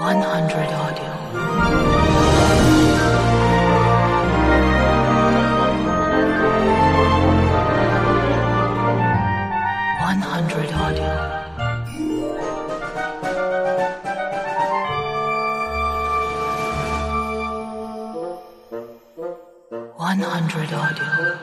100 audio. 100 audio. 100 audio.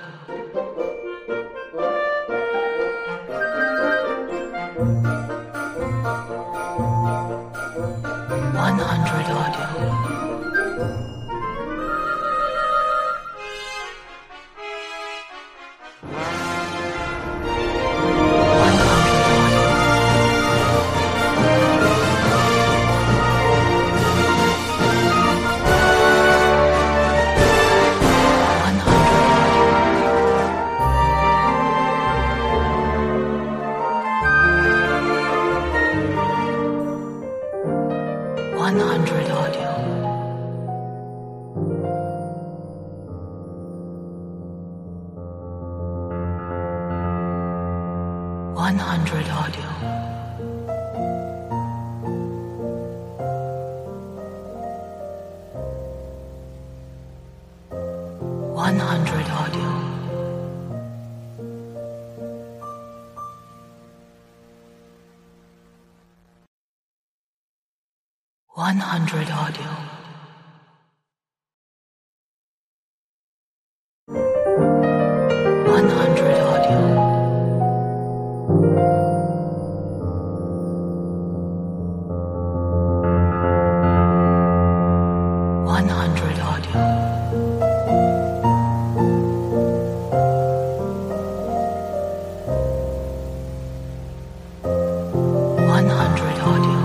100 audio. 100 audio. 100 audio. 100 audio. 100 audio. 100 audio. 100 audio. 100 audio.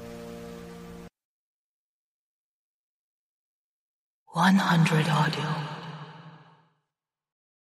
100 audio.